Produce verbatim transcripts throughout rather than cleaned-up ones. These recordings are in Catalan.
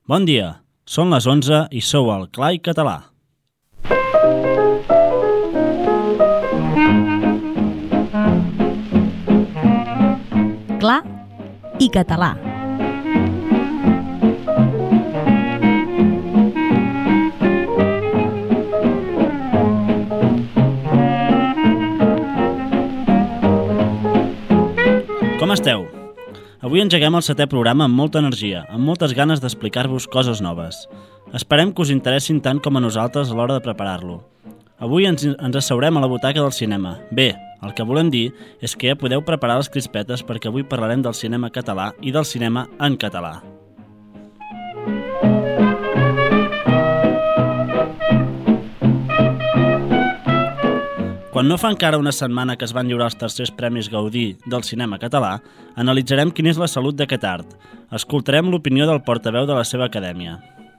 Bon dia, són les onze i sou al Clar i Català. Clar i Català. Com esteu? Avui engeguem el setè programa amb molta energia, amb moltes ganes d'explicar-vos coses noves. Esperem que us interessin tant com a nosaltres a l'hora de preparar-lo. Avui ens, ens asseurem a la butaca del cinema. Bé, el que volem dir és que ja podeu preparar les crispetes perquè avui parlarem del cinema català i del cinema en català. Quan no fa encara una setmana que es van lliurar els tercers Premis Gaudí del cinema català, analitzarem quina és la salut d'aquest art. Escoltarem l'opinió del portaveu de la seva acadèmia.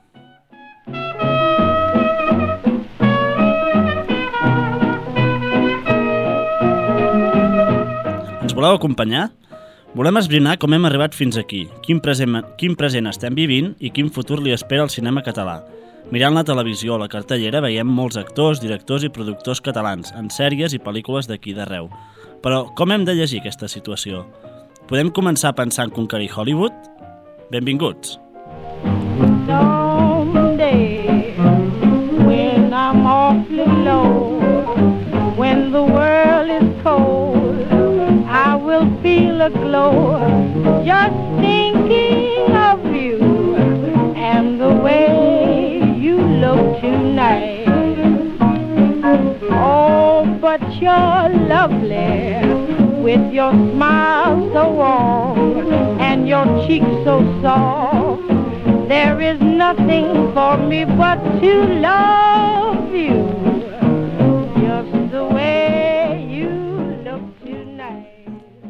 Ens voleu acompanyar? Volem esbrinar com hem arribat fins aquí, quin present, quin present estem vivint i quin futur li espera al cinema català. Mirant la televisió o la cartellera veiem molts actors, directors i productors catalans en sèries i pel·lícules d'aquí d'arreu. Però com hem de llegir aquesta situació? Podem començar pensant en conquerir Hollywood? Benvinguts! Someday, when I'm awfully low, when the world is cold, I will feel a glow, just thinking of you and the way you look tonight. Oh, but you're lovely, with your smile so warm and your cheeks so soft. There is nothing for me but to love you, just the way you look tonight.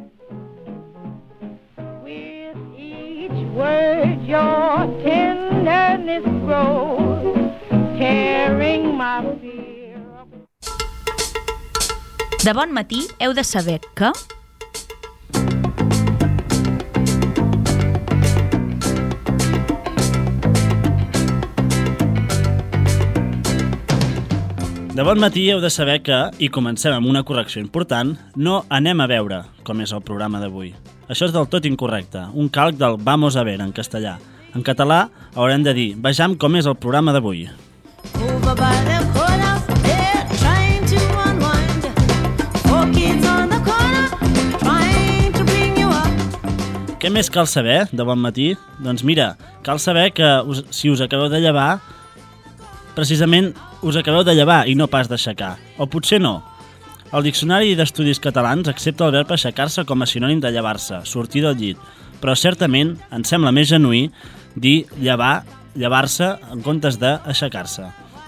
With each word your tenderness grows, tearing my fear. De bon matí heu de saber que... De bon matí heu de saber que, i comencem amb una correcció important, no anem a veure com és el programa d'avui. Això és del tot incorrecte, un calc del vamos a ver en castellà. En català haurem de dir, vejam com és el programa d'avui. Què més cal saber de bon matí? Doncs mira, cal saber que us, si us acabeu de llevar, precisament us acabeu de llevar i no pas d'aixecar. O potser no. El Diccionari d'Estudis Catalans accepta el verb aixecar-se com a sinònim de llevar-se, sortir del llit, però certament ens sembla més genuí dir llevar, llevar-se en comptes d'aixecar-se.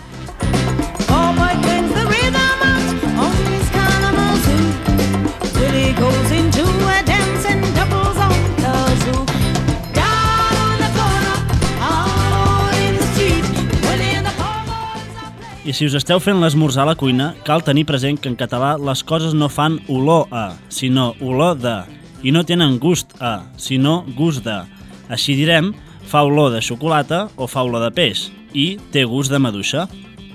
I si us esteu fent l'esmorzar a la cuina, cal tenir present que en català les coses no fan olor a, sinó olor de, i no tenen gust a, sinó gust de. Així direm, fa olor de xocolata o fa olor de peix, i té gust de maduixa.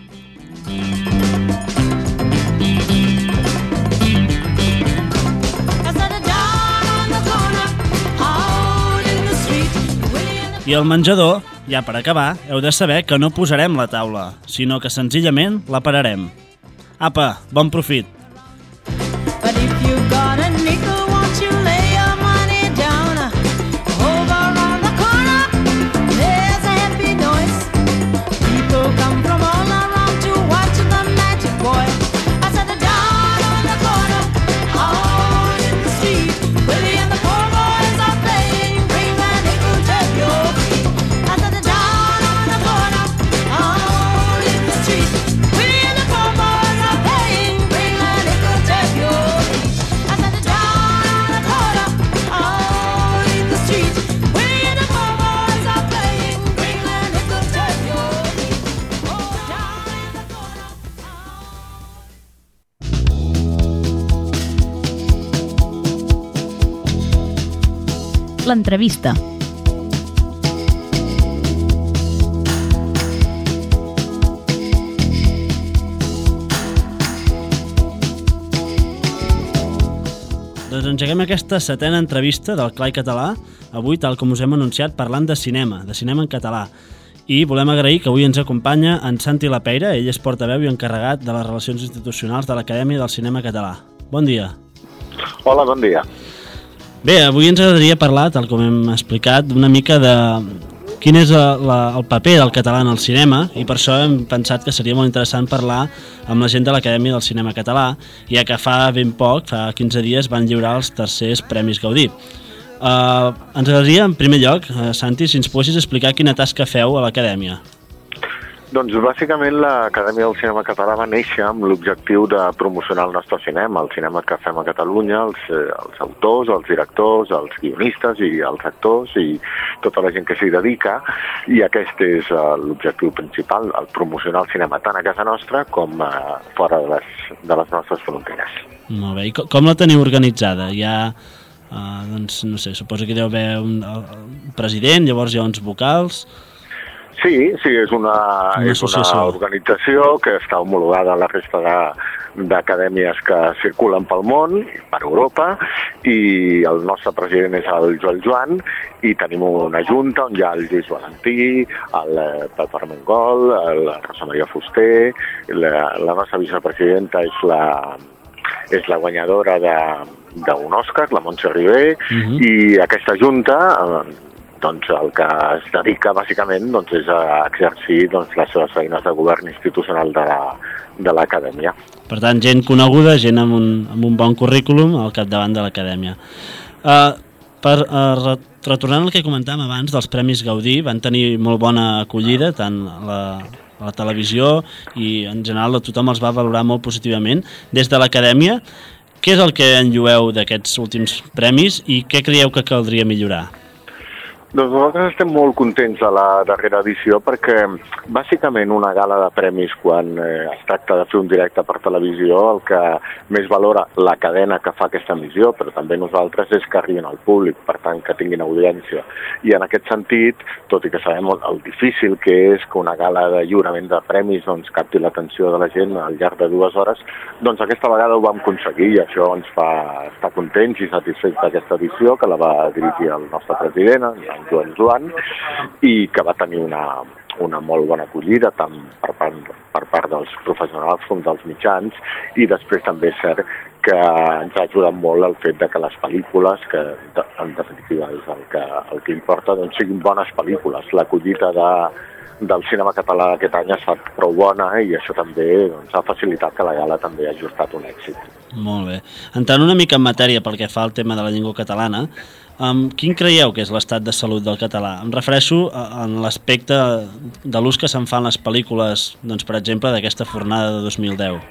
I al menjador, ja per acabar, heu de saber que no posarem la taula, sinó que senzillament la pararem. Apa, bon profit! But if you got a nickel, won't you lay your money down? Over on the corner, there's a happy noise. People come from all around to watch the magic boy. I said down on the corner, out in the street, Willie and the poor boys are playing, bring a nickel to your feet. I said down on the corner, out in the street, Willie and the poor boys are playing, bring a nickel to your feet. I said down on the corner, out in the street, Willie and the poor boys are playing, bring a nickel to your feet. Oh, down in the corner, out. L'entrevista. doncs engeguem aquesta setena entrevista del Clar i Català, avui, tal com us hem anunciat, parlant de cinema, de cinema en català. I volem agrair que avui ens acompanya en Santi Lapeira, ell és portaveu i encarregat de les relacions institucionals de l'Acadèmia del Cinema Català. Bon dia. Hola, bon dia. Bé, avui ens agradaria parlar, tal com hem explicat, una mica de quin és el, el paper del català en el cinema, i per això hem pensat que seria molt interessant parlar amb la gent de l'Acadèmia del Cinema Català, ja que fa ben poc, fa quinze dies, van lliurar els tercers Premis Gaudí. Uh, ens agradaria, en primer lloc, uh, Santi, si ens poguessis explicar quina tasca feu a l'Acadèmia. Doncs bàsicament l'Acadèmia del Cinema Català va néixer amb l'objectiu de promocionar el nostre cinema, el cinema que fem a Catalunya, els, els autors, els directors, els guionistes i els actors i tota la gent que s'hi dedica, i aquest és uh, l'objectiu principal, el promocionar el cinema tant a casa nostra com uh, fora de les, de les nostres fronteres. Molt bé, i com, com la teniu organitzada? Hi ha... Uh, doncs, no sé, suposo que hi deu haver un, un president, llavors hi ha uns vocals... Sí, sí, és una, una, és una organització que està homologada a la resta d'acadèmies que circulen pel món, per Europa, i el nostre president és el Joel Joan, i tenim una junta on hi ha el Lluís Valentí, el Pep Armengol, la Rosa Maria Fuster, la, la nostra vicepresidenta és la... és la guanyadora d'un Òscar, la Montse Ribé, uh-huh. I aquesta junta, doncs, el que es dedica bàsicament doncs, és a exercir doncs, les seves feines de govern institucional de l'Acadèmia. Per tant, gent coneguda, gent amb un, amb un bon currículum al capdavant de l'Acadèmia. Uh, per uh, retornant al que comentàvem abans dels Premis Gaudí, van tenir molt bona acollida, tant la... a la televisió, i en general tothom els va valorar molt positivament. Des de l'Acadèmia, què és el que en llueu d'aquests últims premis i què creieu que caldria millorar? Doncs nosaltres estem molt contents de la darrera edició perquè bàsicament una gala de premis quan eh, es tracta de fer un directe per televisió, el que més valora la cadena que fa aquesta emissió, però també nosaltres, és que arribin al públic, per tant que tinguin audiència. I en aquest sentit, tot i que sabem el, el difícil que és que una gala de lliurament de premis doncs, capti l'atenció de la gent al llarg de dues hores, doncs aquesta vegada ho vam aconseguir i això ens fa estar contents i satisfets d'aquesta edició, que la va dirigir el nostre president, el Joan Joan, i que va tenir una, una molt bona acollida tant per part, per part dels professionals com dels mitjans, i després també és cert que ens ha ajudat molt el fet de que les pel·lícules, que en definitiva és el que, el que importa, doncs siguin bones pel·lícules. L'acollida de, del cinema català aquest any ha estat prou bona i això també doncs, ha facilitat que la gala també hagi estat un èxit. Molt bé. Entrant una mica en matèria pel que fa al tema de la llengua catalana, Um, quin creieu que és l'estat de salut del català? Em refereixo a, en l'aspecte de l'ús que se'n fan les pel·lícules, doncs, per exemple, d'aquesta fornada de dos mil deu.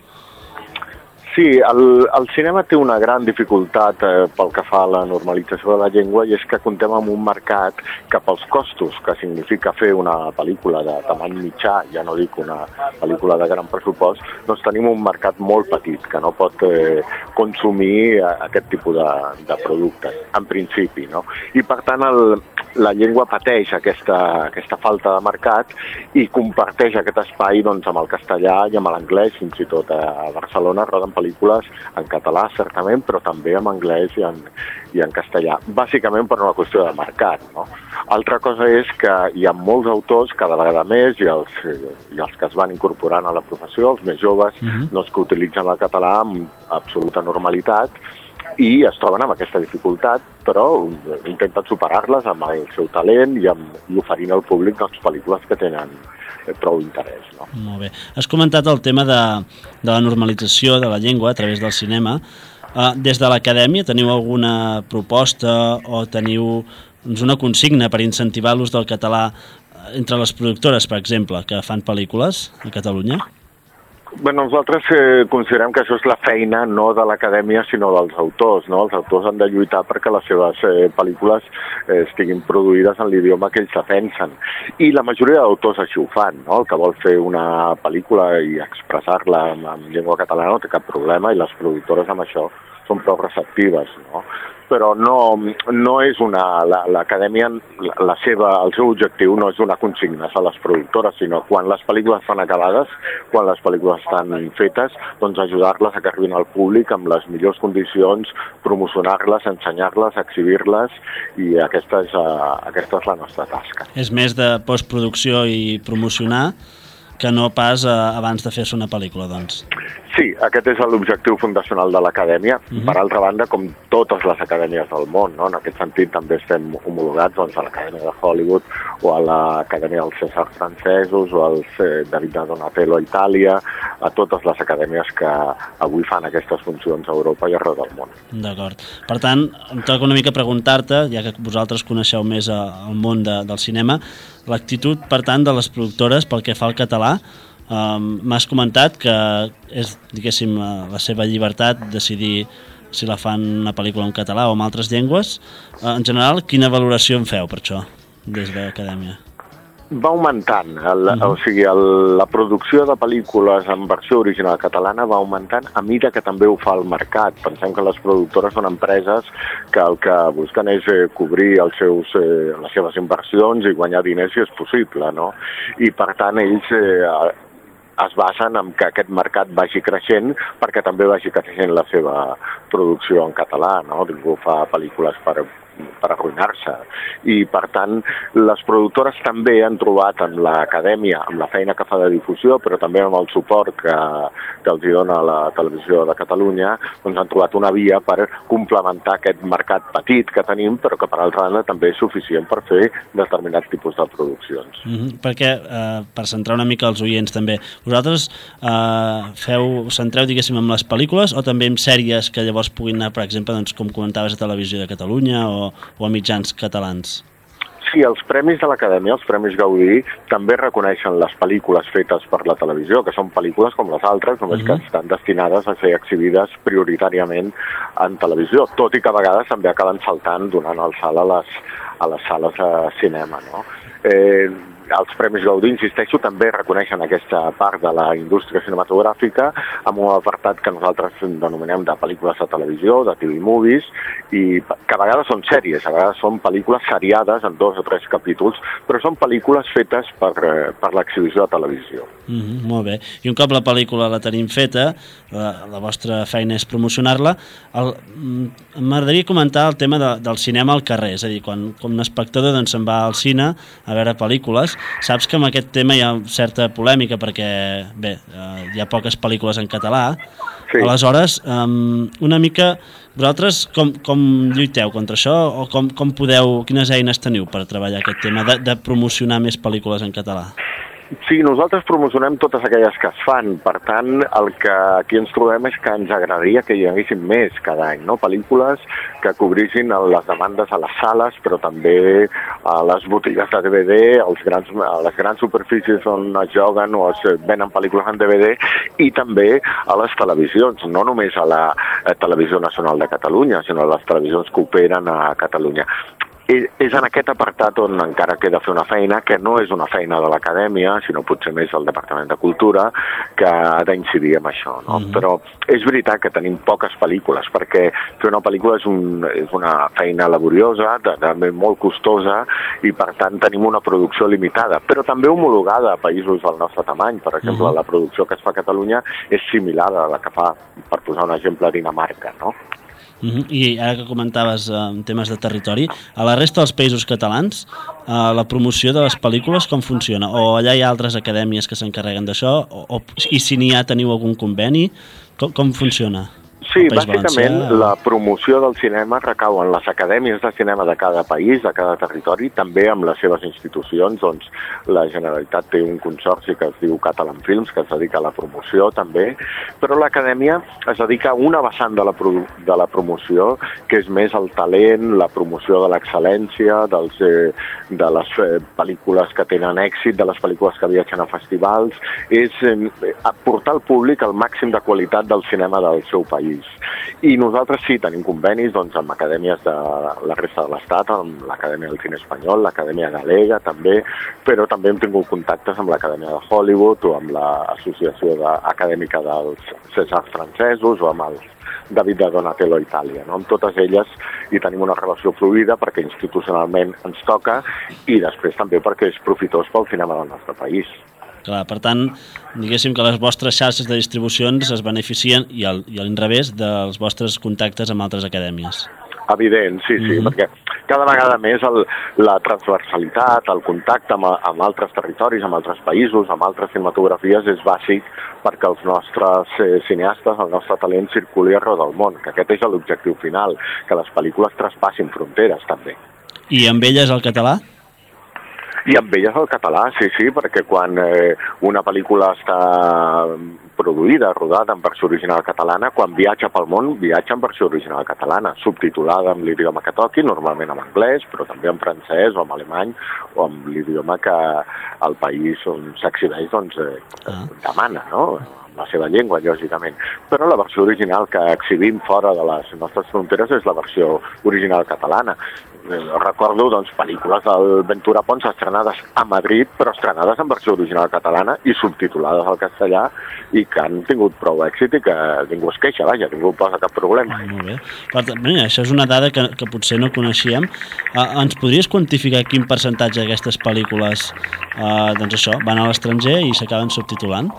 Sí, el, el cinema té una gran dificultat eh, pel que fa a la normalització de la llengua, i és que comptem amb un mercat que pels costos que significa fer una pel·lícula de tamany mitjà, ja no dic una pel·lícula de gran pressupost, doncs tenim un mercat molt petit que no pot eh, consumir aquest tipus de, de productes, en principi, no? I per tant el, la llengua pateix aquesta, aquesta falta de mercat i comparteix aquest espai doncs, amb el castellà i amb l'anglès. Fins i tot a Barcelona roden pel·lícules en català, certament, però també en anglès i en, i en castellà, bàsicament per una qüestió de mercat, no? Altra cosa és que hi ha molts autors, cada vegada més, i els, i els que es van incorporant a la professió, els més joves, uh-huh. doncs, que utilitzen el català amb absoluta normalitat, i es troben amb aquesta dificultat, però intenten superar-les amb el seu talent i, amb, i oferint al públic doncs, pel·lícules que tenen prou interès. No? Molt bé. Has comentat el tema de, de la normalització de la llengua a través del cinema. Uh, des de l'Acadèmia teniu alguna proposta o teniu doncs, una consigna per incentivar l'ús del català entre les productores, per exemple, que fan pel·lícules a Catalunya? Bé, nosaltres eh, considerem que això és la feina no de l'Acadèmia sinó dels autors, no? Els autors han de lluitar perquè les seves eh, pel·lícules eh, estiguin produïdes en l'idioma que ells defensen, i la majoria d'autors així ho fan, no? El que vol fer una pel·lícula i expressar-la en, en llengua catalana no té cap problema, i les productores amb això són prou receptives, no? Però no, no és una... L'acadèmia, la, la seva, el seu objectiu no és donar consignes a les productores, sinó quan les pel·lícules estan acabades, quan les pel·lícules estan fetes, doncs ajudar-les a que arribin al públic amb les millors condicions, promocionar-les, ensenyar-les, exhibir-les, i aquesta és, uh, aquesta és la nostra tasca. És més de postproducció i promocionar que no pas uh, abans de fer-se una pel·lícula, doncs. Sí, aquest és l'objectiu fundacional de l'acadèmia. Uh-huh. Per altra banda, com totes les acadèmies del món, no? En aquest sentit també estem homologats doncs, a l'Acadèmia de Hollywood o a l'Acadèmia dels Cèsars francesos o al David de Donatello a Itàlia, a totes les acadèmies que avui fan aquestes funcions a Europa i arreu del món. D'acord. Per tant, em toca una mica preguntar-te, ja que vosaltres coneixeu més el món de, del cinema, l'actitud, per tant, de les productores pel que fa al català. Um, m'has comentat que és, diguéssim, la seva llibertat decidir si la fan una pel·lícula en català o en altres llengües. Uh, en general, quina valoració en feu per això, des de l'acadèmia? Va augmentant, el, uh-huh. o sigui, el, la producció de pel·lícules en versió original catalana va augmentant a mida que també ho fa el mercat. Pensem que les productores són empreses que el que busquen és eh, cobrir els seus, eh, les seves inversions i guanyar diners si és possible, no? I per tant ells eh, es basen en que aquest mercat vagi creixent perquè també vagi creixent la seva producció en català, no? Ningú fa pel·lícules per, per arruïnar-se. I, per tant, les productores també han trobat en l'acadèmia, amb la feina que fa de difusió, però també amb el suport que, que els dona la Televisió de Catalunya, doncs han trobat una via per complementar aquest mercat petit que tenim, però que, per altra banda, també és suficient per fer determinats tipus de produccions. Mm-hmm. Perquè, eh, per centrar una mica els oients, també, vosaltres eh, feu, centreu, diguéssim, amb les pel·lícules o també amb sèries que llavors puguin anar, per exemple, doncs, com comentaves, a Televisió de Catalunya o, o a mitjans catalans? Sí, els premis de l'Acadèmia, els Premis Gaudí, també reconeixen les pel·lícules fetes per la televisió, que són pel·lícules com les altres, només uh-huh. que estan destinades a ser exhibides prioritàriament en televisió, tot i que a vegades també acaben saltant donant el salt a les, a les sales de cinema, no? Eh, els Premis Gaudí, insisteixo, també reconeixen aquesta part de la indústria cinematogràfica amb un apartat que nosaltres denominem de pel·lícules de televisió, de T V Movies, i que a vegades són sèries, a vegades són pel·lícules seriades en dos o tres capítols, però són pel·lícules fetes per, per l'exhibició de televisió. Mm-hmm, molt bé. I un cop la pel·lícula la tenim feta, la, la vostra feina és promocionar-la, m'agradaria comentar el tema de, del cinema al carrer, és a dir, quan com un espectador doncs, se'n va al cine a veure pel·lícules. Saps que amb aquest tema hi ha certa polèmica perquè, bé, eh, hi ha poques pel·lícules en català. Sí. Aleshores, um, una mica, vosaltres com, com lluiteu contra això o com, com podeu, quines eines teniu per treballar aquest tema de, de promocionar més pel·lícules en català? Sí, nosaltres promocionem totes aquelles que es fan, per tant, el que aquí ens trobem és que ens agradaria que hi haguessin més cada any, no? Pel·lícules que cobrissin les demandes a les sales, però també a les botigues de D V D, als grans, a les grans superfícies on es joguen o es venen pel·lícules en D V D, i també a les televisions, no només a la Televisió Nacional de Catalunya, sinó a les televisions que operen a Catalunya. És en aquest apartat on encara queda fer una feina que no és una feina de l'Acadèmia, sinó potser més del Departament de Cultura, que ha d'incidir en això, no? Mm-hmm. Però és veritat que tenim poques pel·lícules, perquè fer una pel·lícula és, un, és una feina laboriosa, també molt costosa, i per tant tenim una producció limitada, però també homologada a països del nostre tamany. Per exemple, mm-hmm. la producció que es fa a Catalunya és similar a la que fa, per posar un exemple, Dinamarca, no? Uh-huh. I ara que comentaves eh, temes de territori, a la resta dels països catalans eh, la promoció de les pel·lícules com funciona? O allà hi ha altres acadèmies que s'encarreguen d'això? O, o, I si n'hi ha, teniu algun conveni? Com, com funciona? Sí, bàsicament Valencià... la promoció del cinema recau en les acadèmies de cinema de cada país, de cada territori, també amb les seves institucions. Doncs la Generalitat té un consorci que es diu Catalan Films, que es dedica a la promoció també, però l'acadèmia es dedica a una vessant de la, pro de la promoció, que és més el talent, la promoció de l'excel·lència, dels, eh, de les eh, pel·lícules que tenen èxit, de les pel·lícules que viatgen a festivals, és eh, aportar al públic el màxim de qualitat del cinema del seu país. país. I nosaltres sí, tenim convenis doncs, amb acadèmies de la resta de l'Estat, amb l'Acadèmia del Cine Espanyol, l'Acadèmia Galega també, però també hem tingut contactes amb l'Acadèmia de Hollywood o amb l'Associació Acadèmica dels Césars francesos o amb el David de Donatello a Itàlia. No? Amb totes elles hi tenim una relació fluida perquè institucionalment ens toca i després també perquè és profitós pel cinema del nostre país. Clar, per tant, diguéssim que les vostres xarxes de distribucions es beneficien, i a l'inrevés, dels vostres contactes amb altres acadèmies. Evident, sí, sí, mm-hmm. perquè cada vegada més el, la transversalitat, el contacte amb, amb altres territoris, amb altres països, amb altres cinematografies és bàsic perquè els nostres eh, cineastes, el nostre talent circuli arreu del món, que aquest és l'objectiu final, que les pel·lícules traspassin fronteres també. I amb elles el català? I amb elles el català, sí, sí, perquè quan eh, una pel·lícula està produïda, rodada en versió original catalana, quan viatja pel món, viatja en versió original catalana, subtitulada en l'idioma que toqui, normalment en anglès, però també en francès o en alemany, o en l'idioma que el país on s'exhibeix doncs, eh, ah. demana, no?, la seva llengua, lògicament. Però la versió original que exhibim fora de les nostres fronteres és la versió original catalana. Recordo doncs, pel·lícules del Ventura Pons estrenades a Madrid, però estrenades en versió original catalana i subtitulades al castellà i que han tingut prou èxit i que ningú es queixa, vaja, ningú posa cap problema. Ah, molt bé. Per tant, mira, això és una dada que, que potser no coneixíem. Uh, ens podries quantificar quin percentatge d'aquestes pel·lícules uh, doncs això, van a l'estranger i s'acaben subtitulant?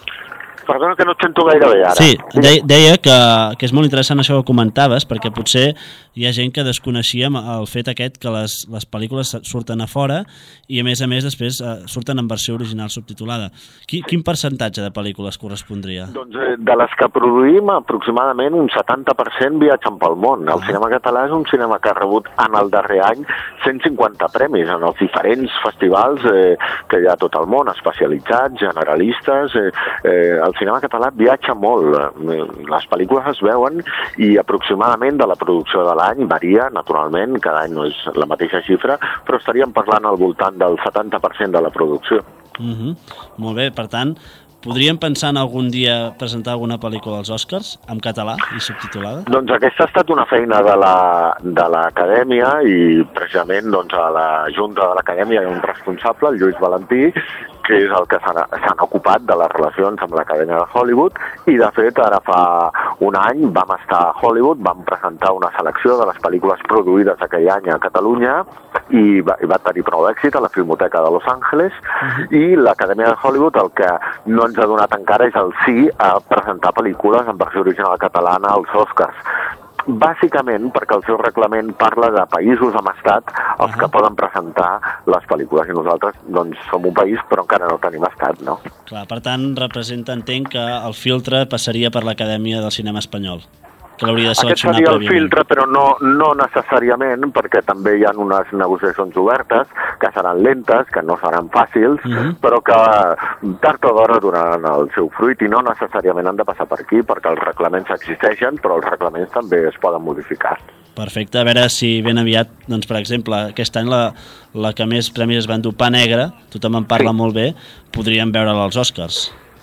Perdona que no et sento gaire bé ara. Sí, de, deia que, que és molt interessant això que comentaves, perquè potser hi ha gent que desconeixia el fet aquest que les, les pel·lícules surten a fora i a més a més després eh, surten en versió original subtitulada. Qui, quin percentatge de pel·lícules correspondria? Doncs eh, de les que produïm aproximadament un setanta per cent viatgen pel món. El ah. cinema català és un cinema que ha rebut en el darrer any cent cinquanta premis en els diferents festivals eh, que hi ha a tot el món, especialitzats, generalistes. Eh, eh, el cinema català viatja molt. Les pel·lícules es veuen i aproximadament de la producció de l'any varia, naturalment, cada any no és la mateixa xifra, però estaríem parlant al voltant del setanta per cent de la producció. Uh-huh. Molt bé, per tant, podríem pensar en algun dia presentar alguna pel·lícula als Oscars en català i subtitulada? Doncs aquesta ha estat una feina de la, de l'acadèmia i precisament doncs, a la junta de l'acadèmia hi ha un responsable, el Lluís Valentí, que és el que s'han ocupat de les relacions amb l'Acadèmia de Hollywood i, de fet, ara fa un any vam estar a Hollywood, vam presentar una selecció de les pel·lícules produïdes aquell any a Catalunya i va, i va tenir prou èxit a la Filmoteca de Los Angeles uh-huh. i l'Acadèmia de Hollywood el que no ens ha donat encara és el sí a presentar pel·lícules en versió original catalana als Oscars. Bàsicament perquè el seu reglament parla de països amb estat els uh-huh. que poden presentar les pel·lícules i nosaltres doncs som un país però encara no tenim estat, no? Clar, per tant representa, entenc, que el filtre passaria per l'Acadèmia del Cinema Espanyol, que l'hauria de seleccionar prèviament. Aquest seria el prèviament. filtre, però no, no necessàriament, perquè també hi ha unes negociacions obertes que seran lentes, que no seran fàcils, uh-huh. però que tard o d'hora donaran el seu fruit i no necessàriament han de passar per aquí, perquè els reglaments existeixen, però els reglaments també es poden modificar. Perfecte, a veure si ben aviat, doncs, per exemple, aquest any la, la que més premis es va endur, Pa Negre, tothom en parla sí. molt bé, podríem veure-la als Oscars.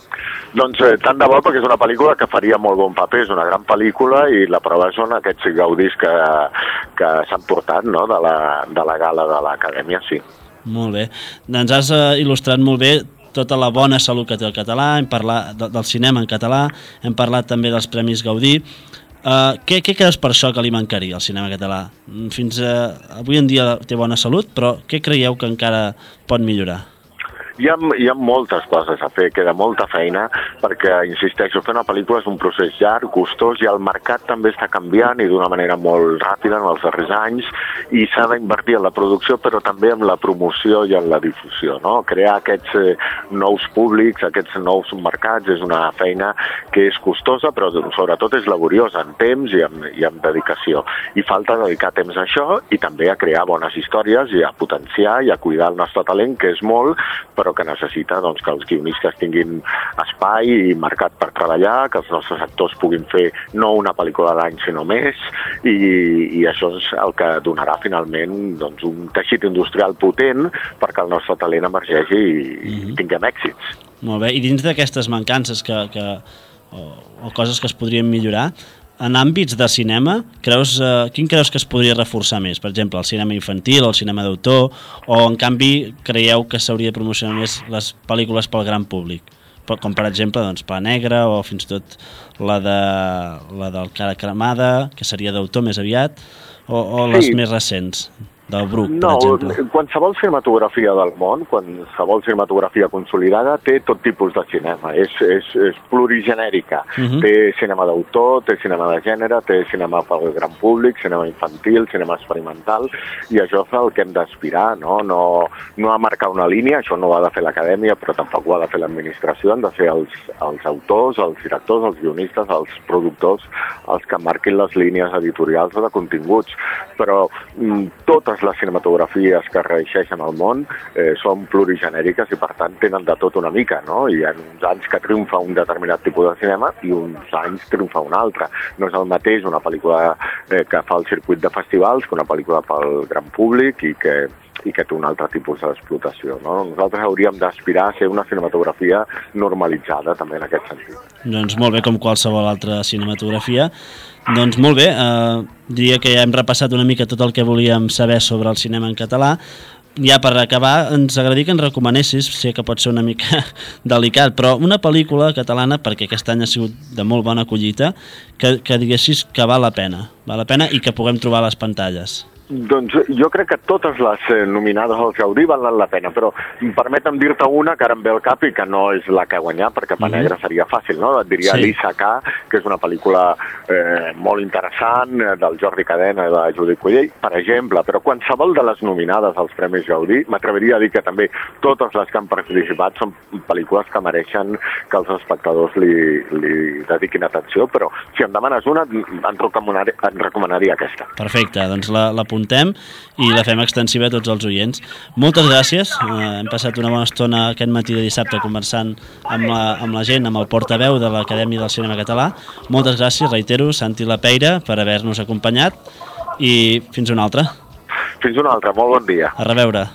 Doncs eh, tant de bo, perquè és una pel·lícula que faria molt bon paper, és una gran pel·lícula i la prova són aquests gaudis que, que s'han portat no? de, la, de la gala de l'Acadèmia, sí. Molt bé, doncs has uh, il·lustrat molt bé tota la bona salut que té el català, hem parlat de, del cinema en català, hem parlat també dels Premis Gaudí. Uh, què, què creus per això que li mancaria al cinema català? Fins uh, avui en dia té bona salut, però què creieu que encara pot millorar? Hi ha, hi ha moltes coses a fer, queda molta feina, perquè, insisteixo, fer una pel·lícula és un procés llarg, costós, i el mercat també està canviant i d'una manera molt ràpida en els darrers anys, i s'ha d'invertir en la producció, però també en la promoció i en la difusió, no? Crear aquests eh, nous públics, aquests nous mercats, és una feina que és costosa, però sobretot és laboriosa en temps i en, i en dedicació. I falta dedicar temps a això i també a crear bones històries i a potenciar i a cuidar el nostre talent, que és molt, però que necessita doncs, que els guionistes tinguin espai i mercat per treballar, que els nostres actors puguin fer no una pel·lícula a l'any, sinó més, i, i això és el que donarà finalment doncs, un teixit industrial potent perquè el nostre talent emergeixi i mm-hmm. tinguem èxits. Molt bé, i dins d'aquestes mancances que, que, o, o coses que es podrien millorar. En àmbits de cinema, creus, eh, quin creus que es podria reforçar més? Per exemple, el cinema infantil, el cinema d'autor, o en canvi creieu que s'hauria de promocionar més les pel·lícules pel gran públic? Com per exemple, doncs, Pla Negra, o fins i tot la, de, la del Cara Cremada, que seria d'autor més aviat, o, o les sí. més recents, del Bruc, per no, exemple. Qualsevol cinematografia del món, qualsevol cinematografia consolidada, té tot tipus de cinema. És, és, és plurigenèrica. Uh-huh. Té cinema d'autor, té cinema de gènere, té cinema pel gran públic, cinema infantil, cinema experimental, i això és el que hem d'aspirar, no? No, no a marcar una línia, això no ho ha de fer l'acadèmia, però tampoc ho ha de fer l'administració, han de ser els, els autors, els directors, els guionistes, els productors, els que marquin les línies editorials o de continguts. Però mm, totes les cinematografies que reeixeixen al món eh, són plurigenèriques i per tant tenen de tot una mica, no? Hi ha uns anys que triomfa un determinat tipus de cinema i uns anys triomfa un altre. No és el mateix una pel·lícula eh, que fa el circuit de festivals que una pel·lícula pel gran públic i que i que té un altre tipus d'explotació, no? Nosaltres hauríem d'aspirar a ser una cinematografia normalitzada, també en aquest sentit. Doncs molt bé, com qualsevol altra cinematografia. Doncs molt bé, eh, diria que ja hem repassat una mica tot el que volíem saber sobre el cinema en català. Ja per acabar, ens agradaria que ens recomanessis, sé que pot ser una mica delicat, però una pel·lícula catalana, perquè aquest any ha sigut de molt bona collita, que, que diguessis que val la pena, val la pena i que puguem trobar a les pantalles. Doncs jo crec que totes les eh, nominades al Gaudí valen la pena, però permetem dir-te una que ara em ve al cap i que no és la que ha guanyat, perquè Pa Negra seria fàcil, no? Et diria sí. L'Issacà, que és una pel·lícula eh, molt interessant, eh, del Jordi Cadena i de Judit Collell, per exemple, però qualsevol de les nominades als Premis Gaudí, m'atreviria a dir que també totes les que han participat són pel·lícules que mereixen que els espectadors li, li dediquin atenció, però si em demanes una, en recomanaria, en recomanaria aquesta. Perfecte, doncs la, la apuntem i la fem extensiva a tots els oients. Moltes gràcies, eh, hem passat una bona estona aquest matí de dissabte conversant amb la, amb la gent, amb el portaveu de l'Acadèmia del Cinema Català. Moltes gràcies, reitero, Santi Lapeira, per haver-nos acompanyat i fins una altra. Fins una altra, molt bon dia. A reveure.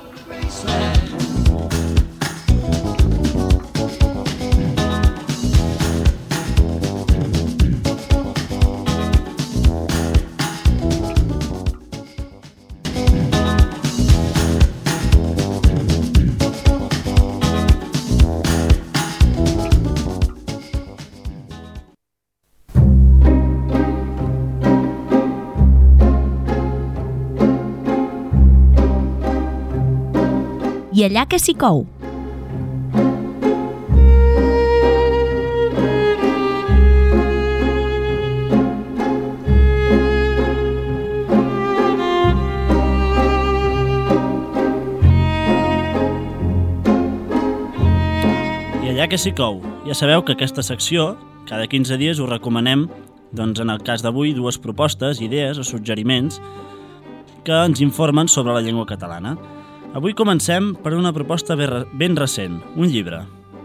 I allà que s'hi cou. I allà que s'hi cou. Ja sabeu que aquesta secció, cada quinze dies us recomanem, doncs en el cas d'avui, dues propostes, idees o suggeriments que ens informen sobre la llengua catalana. Avui comencem per una proposta ben recent, un llibre.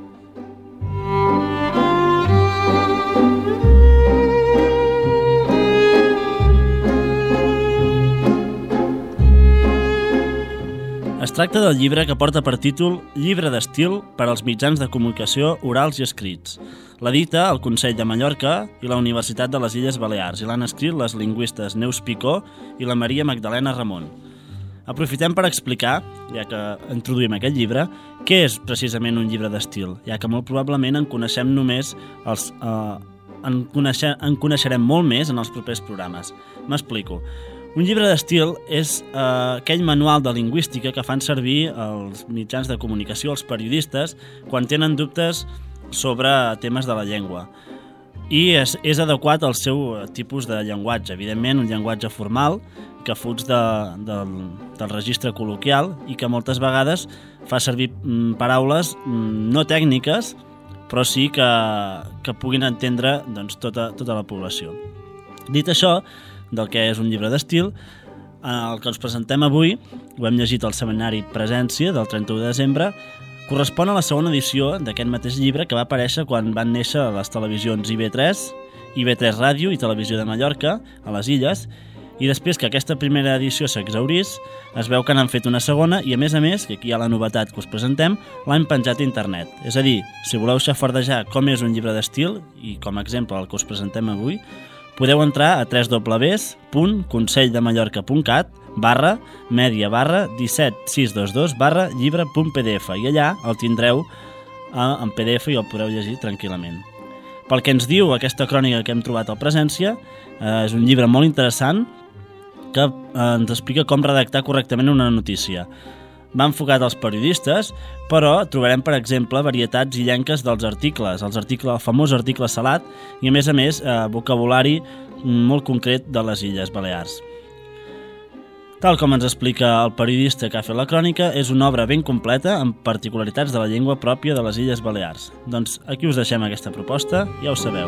Es tracta del llibre que porta per títol Llibre d'estil per als mitjans de comunicació orals i escrits. L'edita el Consell de Mallorca i la Universitat de les Illes Balears i l'han escrit les lingüistes Neus Picó i la Maria Magdalena Ramon. Aprofitem per explicar, ja que introduïm aquest llibre, què és precisament un llibre d'estil, ja que molt probablement en coneixem només els, eh, en, conèixer, en coneixerem molt més en els propers programes. M'explico. Un llibre d'estil és eh, aquell manual de lingüística que fan servir els mitjans de comunicació, els periodistes, quan tenen dubtes sobre temes de la llengua. I és, és adequat al seu tipus de llenguatge, evidentment un llenguatge formal que fuig de, de, del registre col·loquial i que moltes vegades fa servir mm, paraules mm, no tècniques, però sí que, que puguin entendre doncs, tota, tota la població. Dit això, del que és un llibre d'estil, el que us presentem avui, ho hem llegit al seminari Presència del trenta-u de desembre, correspon a la segona edició d'aquest mateix llibre que va aparèixer quan van néixer les televisions I V tres, I V tres Ràdio i Televisió de Mallorca, a les Illes, I després que aquesta primera edició s'exhaurís, es veu que n'han fet una segona i, a més a més, que aquí hi ha la novetat que us presentem, l'han penjat a internet. És a dir, si voleu xafardejar com és un llibre d'estil, i com a exemple el que us presentem avui, podeu entrar a w w w punt consell de mallorca punt cat barra media barra disset sis dos dos barra llibre punt p d f i allà el tindreu en P D F i el podreu llegir tranquil·lament. Pel que ens diu aquesta crònica que hem trobat al Presència, eh, és un llibre molt interessant que eh, ens explica com redactar correctament una notícia. Va enfocat als periodistes, però trobarem, per exemple, varietats illenques dels articles, els articles, el famós article salat, i a més a més eh, vocabulari molt concret de les Illes Balears. Tal com ens explica el periodista que ha fet la crònica, és una obra ben completa amb particularitats de la llengua pròpia de les Illes Balears. Doncs aquí us deixem aquesta proposta, ja ho sabeu.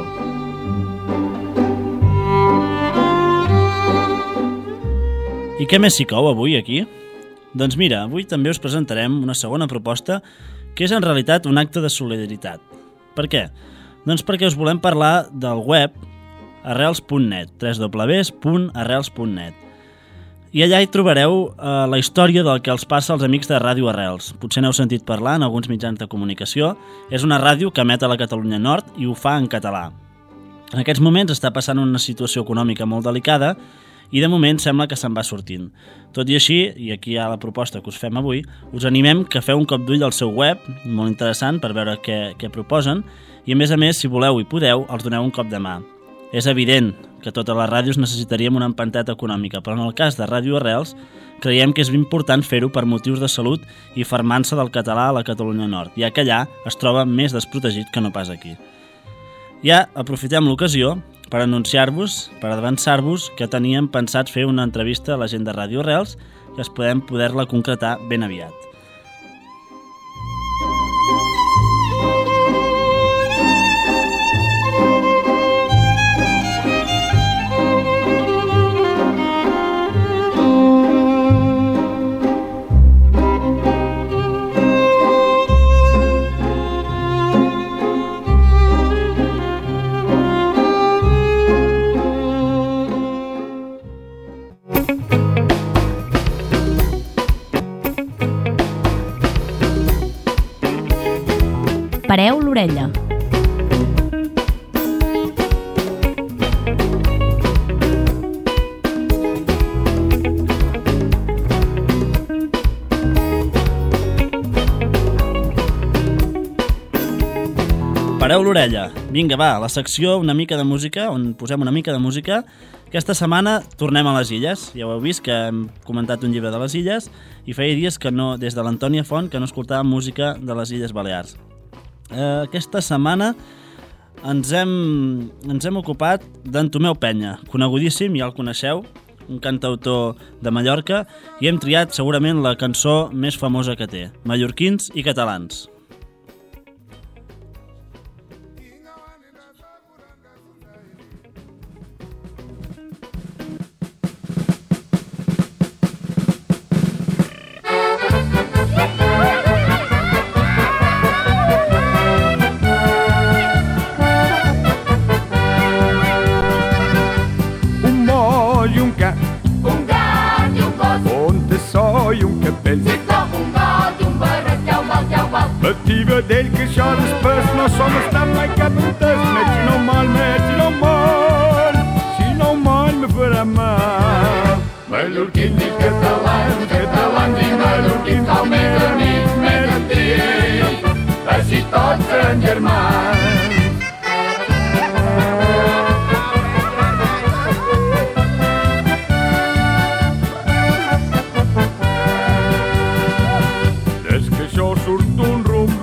I què més s'hi cou avui aquí? Doncs mira, avui també us presentarem una segona proposta que és en realitat un acte de solidaritat. Per què? Doncs perquè us volem parlar del web arrels punt net, w w w punt arrels punt net. I allà hi trobareu eh, la història del que els passa als amics de Ràdio Arrels. Potser n'heu sentit parlar en alguns mitjans de comunicació. És una ràdio que emet a la Catalunya Nord i ho fa en català. En aquests moments està passant una situació econòmica molt delicada i de moment sembla que se'n va sortint. Tot i així, i aquí hi ha la proposta que us fem avui, us animem que feu un cop d'ull al seu web, molt interessant per veure què, què proposen, i a més a més, si voleu i podeu, els doneu un cop de mà. És evident que totes les ràdios necessitaríem una empenteta econòmica, però en el cas de Ràdio Arrels creiem que és important fer-ho per motius de salut i fermança del català a la Catalunya Nord, ja que allà es troba més desprotegit que no pas aquí. Ja aprofitem l'ocasió per anunciar-vos, per avançar-vos, que teníem pensat fer una entrevista a la gent de Ràdio Arrels, que es podem poder-la concretar ben aviat. Pareu l'orella. Pareu l'orella. Vinga, va, la secció una mica de música, on posem una mica de música. Aquesta setmana tornem a les Illes. Ja ho heu vist que hem comentat un llibre de les Illes i feia dies que no, des de l'Antònia Font, que no escoltàvem música de les Illes Balears. Eh, aquesta setmana ens hem, ens hem ocupat d'en Tomeu Penya, conegudíssim, ja el coneixeu, un cantautor de Mallorca, i hem triat segurament la cançó més famosa que té, Mallorquins i Catalans. Vedell que això després no som estat mai cap entès. Met si no mal, met si no mal, si no mal me farà mal. Mallorquins i catalans, catalans i mallorquins, el més amics, més antics, així tots seran germans. Des que això surt un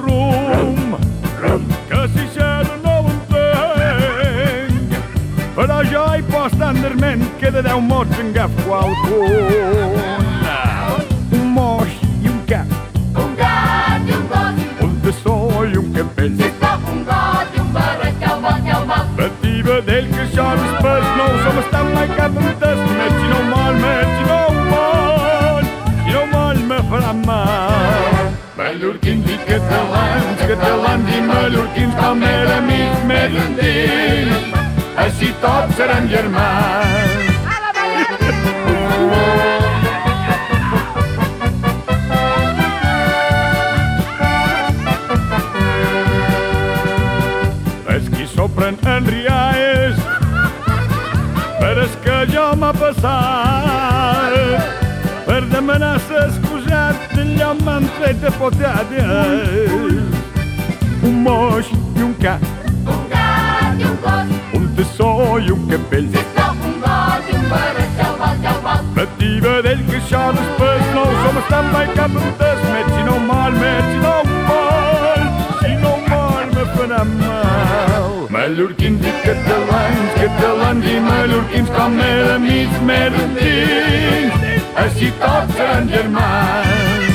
estàndarment que de deu mots en agaf qualcun. Un moix i un cap, un gat i un gos, un bessó i un capell, sisplau, un got i un barret, que el vol, que el vol. Betí vedell que això després no ho som estat mai cap entès. Met si no mal, met si no mal, si no mal me farà mal. Mallorquins i catalans, catalans i mallorquins, com era amics més antics, així tots seran germans. de potades, un moix i un ca, un gat i un gos, un tassó i un capell. stop, un got i un barret, jau val, jau val. Petit vedell que això després no som estan mai cap un desmet, si no mal, met, si no mal, si no mal me farà mal. Mallorquins i catalans, catalans i mallorquins com era mig merendins, així tots seran germans.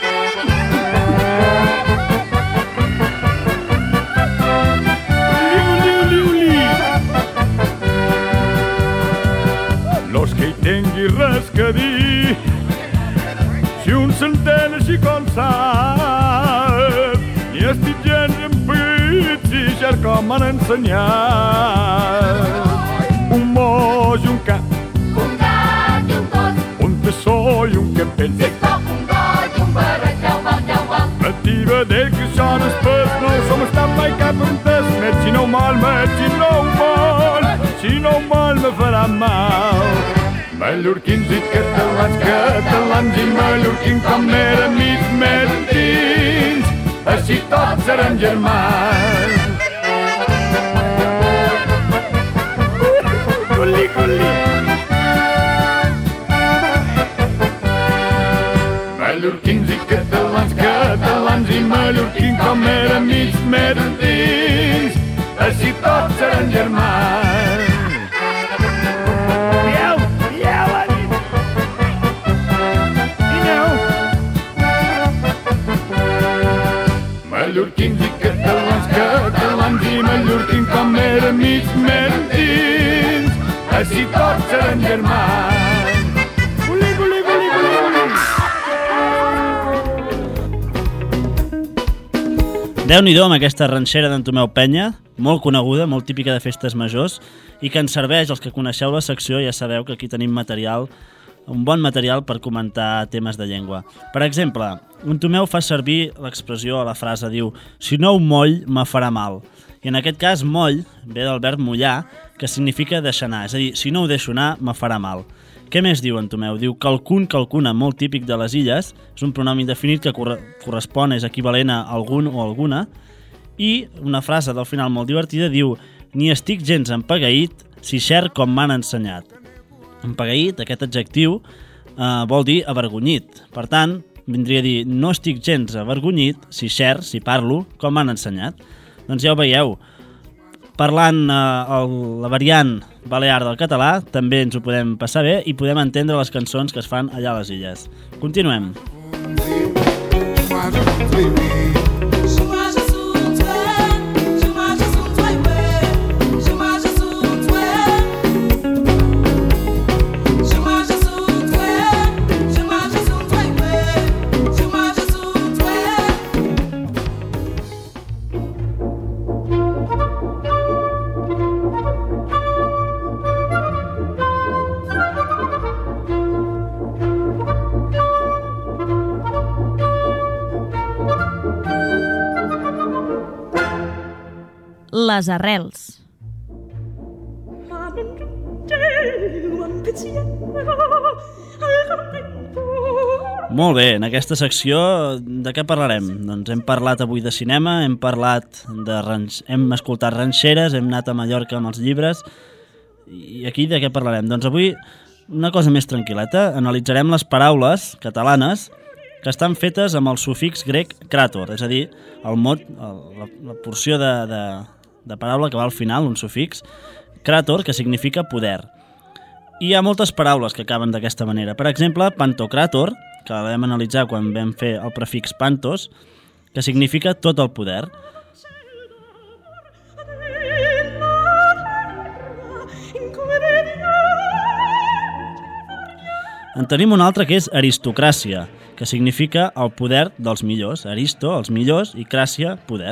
Los que hi tingui res que dir, si un s'entén així com sap, ni estic gens en pit, si ja com han ensenyat. Un moix i un cap, Un gat i un gos, un tassó i un capell. stop, un got i un barret, jau val, jau val. Petit vedell que això després no som estat mai cap un desmet, si no mal, met, si no mal, si no mal me farà mal. Mallorquins i catalans, catalans i mallorquins com eren mig merendins, així tots seran germans. Guli, guli. Mallorquins i catalans, catalans i mallorquins com eren mig merendins, així tots seran germans. Dieu, dieu, ha dit. Dineu. Mallorquins i catalans, catalans i mallorquins com eren mig merendins, així tots seran germans. Guli, guli, guli, guli, guli. Déu-n'hi-do amb aquesta ranxera d'en Tomeu Penya, molt coneguda, molt típica de festes majors, i que ens serveix, els que coneixeu la secció ja sabeu que aquí tenim material, un bon material per comentar temes de llengua. Per exemple, un Tomeu fa servir l'expressió, la frase, diu «Si no un moll, me farà mal». I en aquest cas, moll ve del verb mullar, que significa deixar anar, és a dir, si no ho deixo anar, me farà mal. Què més diu en Tomeu? Diu calcun, calcuna, molt típic de les illes, és un pronom indefinit que corre correspon, és equivalent a algun o alguna, i una frase del final molt divertida diu ni estic gens empegaït si xer com m'han ensenyat. Empegaït, aquest adjectiu, eh, vol dir avergonyit. Per tant, vindria a dir no estic gens avergonyit si xer, si parlo, com m'han ensenyat. Doncs ja ho veieu, parlant eh, el, la variant balear del català, també ens ho podem passar bé i podem entendre les cançons que es fan allà a les illes. Continuem. Les arrels. Molt bé, en aquesta secció de què parlarem? Doncs hem parlat avui de cinema, hem parlat de ranx... hem escoltat ranxeres, hem anat a Mallorca amb els llibres, i aquí de què parlarem? Doncs avui una cosa més tranquil·leta, analitzarem les paraules catalanes que estan fetes amb el sufix grec krator, és a dir, el mot, el, la, la porció de, de, de paraula que va al final, un sufix, krator, que significa poder. I hi ha moltes paraules que acaben d'aquesta manera. Per exemple, pantocràtor, que la vam analitzar quan vam fer el prefix pantos, que significa tot el poder. En tenim una altra que és aristocràcia, que significa el poder dels millors. Aristo, els millors, i cràcia, poder.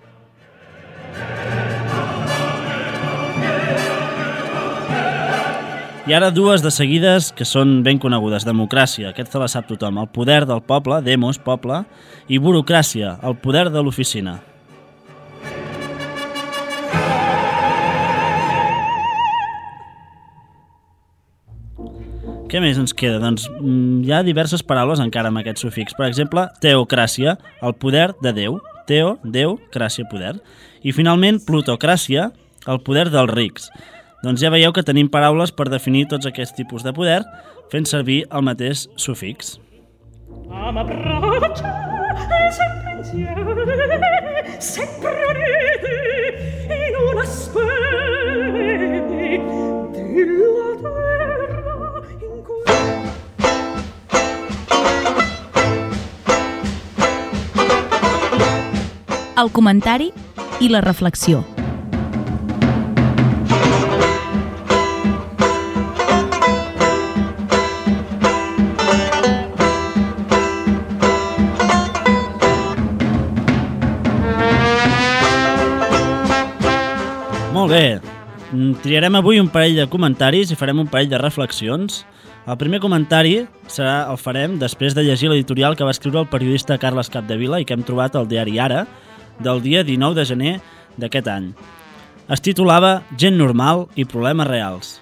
I ara dues de seguides que són ben conegudes. Democràcia, aquesta la sap tothom. El poder del poble, demos, poble, i burocràcia, el poder de l'oficina. Què més ens queda? Doncs mm, hi ha diverses paraules encara amb aquest sufix. Per exemple, teocràcia, el poder de Déu. Teo, Déu, cràcia, poder. I finalment, plutocràcia, el poder dels rics. Doncs ja veieu que tenim paraules per definir tots aquests tipus de poder fent servir el mateix sufix. Ama braccia e sentenziare sempre uniti in una specie della terra in cui... El comentari i la reflexió. Molt bé, triarem avui un parell de comentaris i farem un parell de reflexions. El primer comentari serà, el farem després de llegir l'editorial que va escriure el periodista Carles Capdevila i que hem trobat al diari Ara, del dia dinou de gener d'aquest any. Es titulava Gent normal i problemes reals.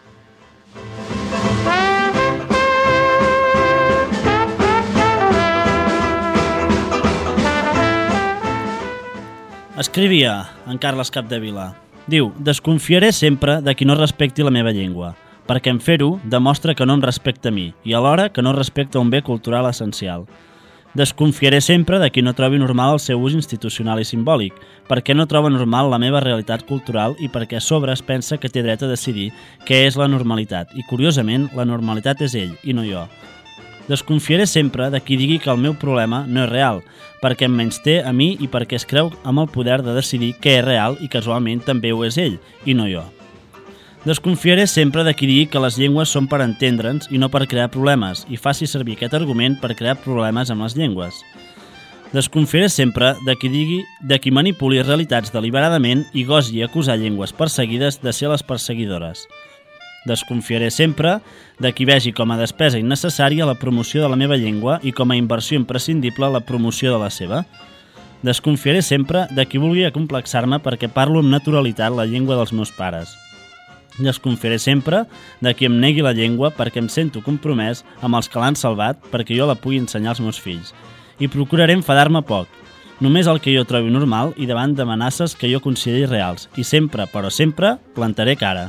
Escrivia en Carles Capdevila. Diu, desconfiaré sempre de qui no respecti la meva llengua, perquè en fer-ho demostra que no em respecta a mi i alhora que no respecta un bé cultural essencial. Desconfiaré sempre de qui no trobi normal el seu ús institucional i simbòlic, perquè no troba normal la meva realitat cultural i perquè a sobre es pensa que té dret a decidir què és la normalitat i, curiosament, la normalitat és ell i no jo. Desconfiaré sempre de qui digui que el meu problema no és real, perquè em menysté a mi i perquè es creu amb el poder de decidir què és real i casualment també ho és ell, i no jo. Desconfiaré sempre de qui digui que les llengües són per entendre'ns i no per crear problemes i faci servir aquest argument per crear problemes amb les llengües. Desconfiaré sempre de qui digui de qui manipuli realitats deliberadament i gosi acusar llengües perseguides de ser les perseguidores. Desconfiaré sempre de qui vegi com a despesa innecessària la promoció de la meva llengua i com a inversió imprescindible la promoció de la seva. Desconfiaré sempre de qui vulgui acomplexar-me perquè parlo amb naturalitat la llengua dels meus pares. Desconfiaré sempre de qui em negui la llengua perquè em sento compromès amb els que l'han salvat perquè jo la pugui ensenyar als meus fills. I procuraré enfadar-me poc, només el que jo trobi normal i davant d'amenaces que jo consideri reals. I sempre, però sempre, plantaré cara.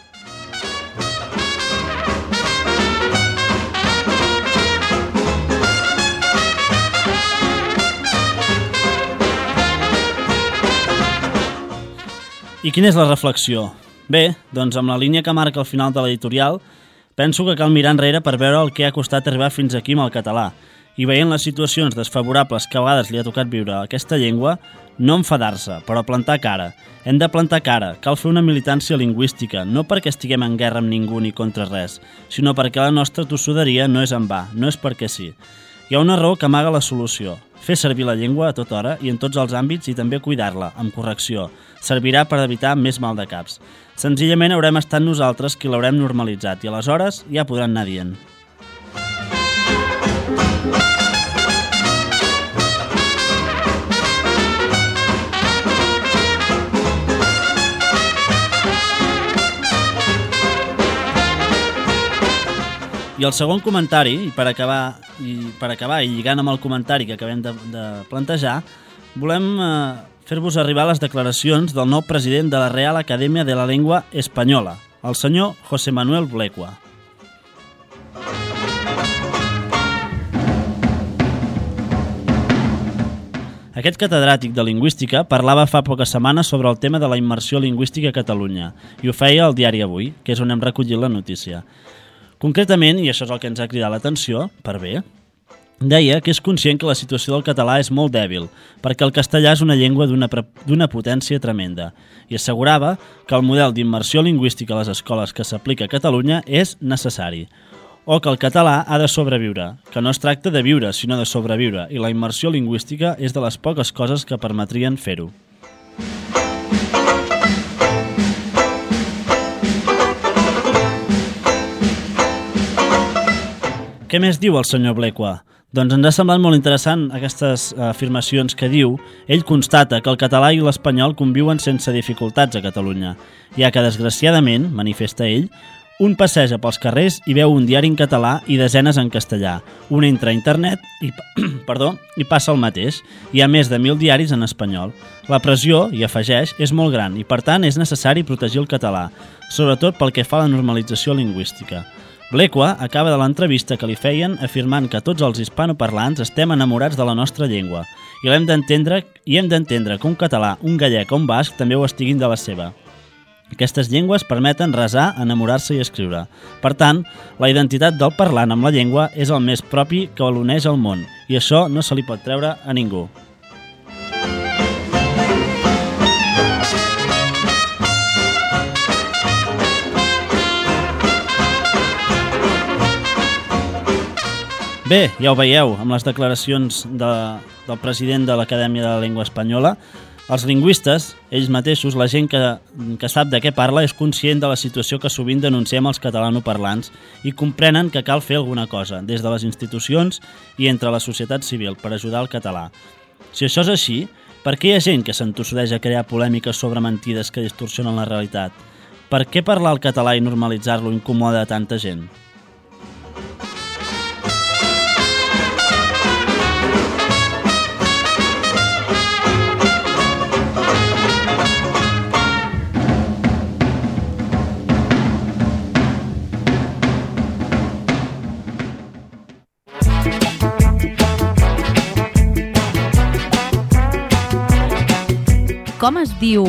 I quina és la reflexió? Bé, doncs amb la línia que marca al final de l'editorial, penso que cal mirar enrere per veure el que ha costat arribar fins aquí amb el català. I veient les situacions desfavorables que a vegades li ha tocat viure a aquesta llengua, no enfadar-se, però plantar cara. Hem de plantar cara, cal fer una militància lingüística, no perquè estiguem en guerra amb ningú ni contra res, sinó perquè la nostra tossuderia no és en va, no és perquè sí. Hi ha una raó que amaga la solució. Fer servir la llengua a tota hora i en tots els àmbits i també cuidar-la, amb correcció. Servirà per evitar més mal de caps. Senzillament haurem estat nosaltres qui l'haurem normalitzat i aleshores ja podran anar dient. I el segon comentari, i per acabar i, per acabar, i lligant amb el comentari que acabem de, de plantejar, volem eh, fer-vos arribar les declaracions del nou president de la Real Acadèmia de la Llengua Espanyola, el senyor José Manuel Blecua. Aquest catedràtic de lingüística parlava fa poques setmanes sobre el tema de la immersió lingüística a Catalunya i ho feia al diari Avui, que és on hem recollit la notícia. Concretament, i això és el que ens ha cridat l'atenció, per bé, deia que és conscient que la situació del català és molt dèbil, perquè el castellà és una llengua d'una potència tremenda, i assegurava que el model d'immersió lingüística a les escoles que s'aplica a Catalunya és necessari, o que el català ha de sobreviure, que no es tracta de viure, sinó de sobreviure, i la immersió lingüística és de les poques coses que permetrien fer-ho. Què més diu el senyor Blecua? Doncs ens ha semblat molt interessant aquestes afirmacions que diu. Ell constata que el català i l'espanyol conviuen sense dificultats a Catalunya, ja que, desgraciadament, manifesta ell, Un passeja pels carrers i veu un diari en català i desenes en castellà. Un entra a internet i, perdó, i passa el mateix. Hi ha més de mil diaris en espanyol. La pressió, hi afegeix, és molt gran i per tant és necessari protegir el català, sobretot pel que fa a la normalització lingüística. Blecua acaba de l'entrevista que li feien afirmant que tots els hispanoparlants estem enamorats de la nostra llengua i l'hem d'entendre i hem d'entendre que un català, un gallec o un basc també ho estiguin de la seva. Aquestes llengües permeten resar, enamorar-se i escriure. Per tant, la identitat del parlant amb la llengua és el més propi que l'uneix al món i això no se li pot treure a ningú. Bé, ja ho veieu, amb les declaracions de, del president de l'Acadèmia de la Llengua Espanyola, els lingüistes, ells mateixos, la gent que, que sap de què parla, és conscient de la situació que sovint denunciem els catalanoparlants i comprenen que cal fer alguna cosa, des de les institucions i entre la societat civil, per ajudar el català. Si això és així, per què hi ha gent que s'entossudeix a crear polèmiques sobre mentides que distorsionen la realitat? Per què parlar el català i normalitzar-lo incomoda a tanta gent? Com es diu?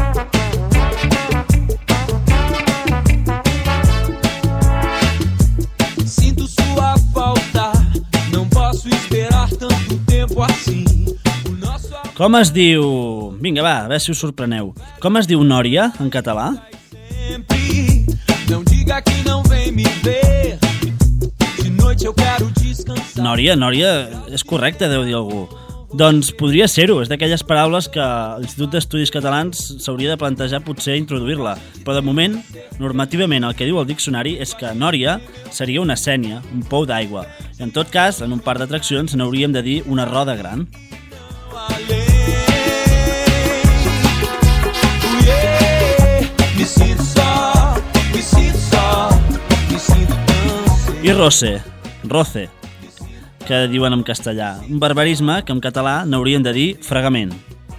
Sinto sua falta, não posso esperar tanto tempo assim. O nosso... Com es diu... Vinga, va, a veure si us sorpreneu. Com es diu Nòria en català? Sempre, não diga que não vem me ver. De noite eu quero descansar. Nòria, Nòria, és correcte, deu dir algú. Doncs podria ser-ho, és d'aquelles paraules que l'Institut d'Estudis Catalans s'hauria de plantejar potser introduir-la, però de moment, normativament el que diu el diccionari és que Nòria seria una sénia, un pou d'aigua, i en tot cas, en un parc d'atraccions n'hauríem de dir una roda gran. I roce, roce, que diuen en castellà, un barbarisme que en català n'haurien de dir fregament.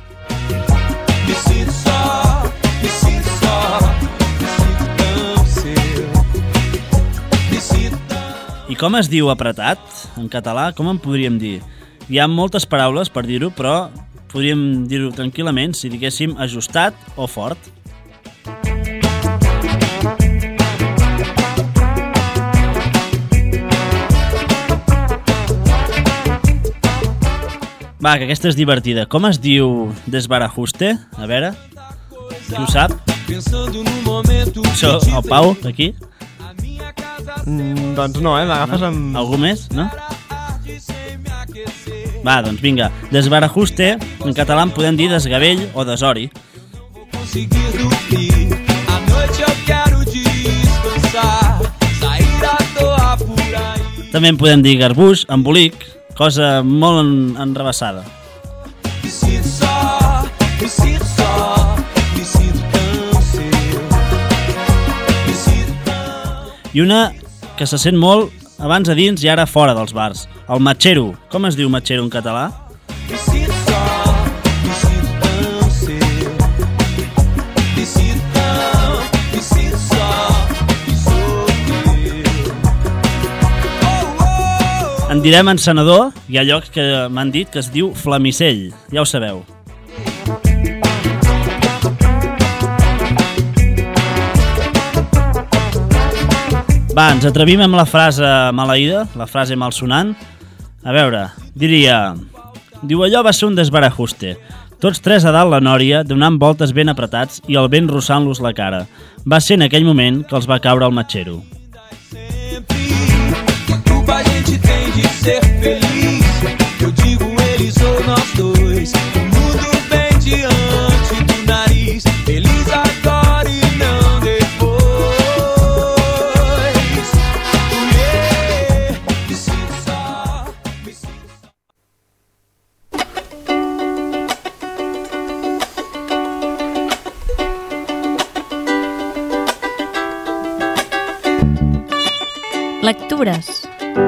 I com es diu apretat? En català, com en podríem dir? Hi ha moltes paraules per dir-ho, però podríem dir-ho tranquil·lament si diguéssim ajustat o fort. Va, que aquesta és divertida. Com es diu desbarajuste? A veure, qui ho sap? Això, el Pau, aquí? Mm, doncs no, eh? L'agafes no? amb... Algú més, no? Va, doncs vinga. Desbarajuste, en català en podem dir desgavell o desori. També en podem dir garbuix, embolic, cosa molt enrevessada. I una que se sent molt abans a dins i ara fora dels bars. El matxero. Com es diu matxero en català? En direm encenedor, hi ha llocs que m'han dit que es diu flamicell, ja ho sabeu. Va, ens atrevim amb la frase maleïda, la frase malsonant. A veure, diria... Diu, allò va ser un desbarajuste. Tots tres a dalt la Nòria, donant voltes ben apretats i el vent rossant-los la cara. Va ser en aquell moment que els va caure el matxero. A gente tem de ser feliz. Eu digo eles ou nós dois. O mundo vem diante do nariz. Feliz agora e não depois. Yeah, me sinto só, me sinto só. Lectures.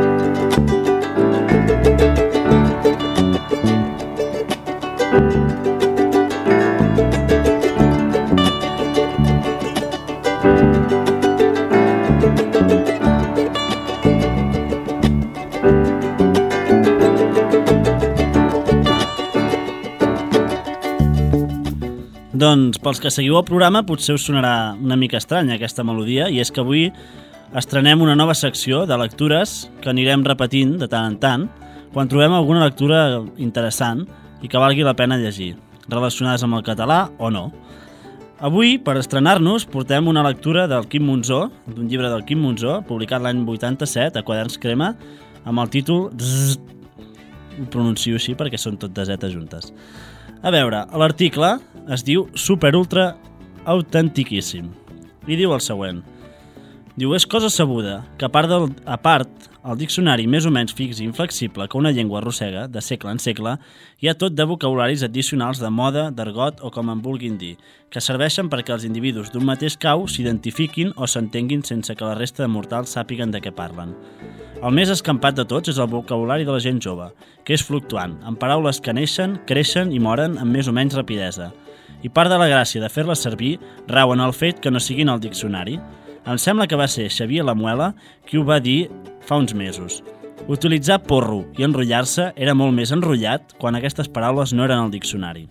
Doncs pels que seguiu el programa potser us sonarà una mica estranya aquesta melodia, i és que avui estrenem una nova secció de lectures que anirem repetint de tant en tant quan trobem alguna lectura interessant i que valgui la pena llegir, relacionades amb el català o no. Avui, per estrenar-nos, portem una lectura del Quim Monzó, d'un llibre del Quim Monzó, publicat l'any vuitanta-set a Quaderns Crema, amb el títol Zzz. Ho pronuncio així perquè són tot de zetes juntes. A veure, l'article es diu Super Ultra Autentiquíssim i diu el següent. Diu, és cosa sabuda que a part, del, a part el diccionari més o menys fix i inflexible que una llengua arrossega, de segle en segle, hi ha tot de vocabularis addicionals de moda, d'argot o com en vulguin dir, que serveixen perquè els individus d'un mateix cau s'identifiquin o s'entenguin sense que la resta de mortals sàpiguen de què parlen. El més escampat de tots és el vocabulari de la gent jove, que és fluctuant, amb paraules que neixen, creixen i moren amb més o menys rapidesa. I part de la gràcia de fer-les servir rau en el fet que no siguin al diccionari. Em sembla que va ser Xavier Lamuela qui ho va dir fa uns mesos. Utilitzar porro i enrotllar-se era molt més enrotllat quan aquestes paraules no eren al diccionari.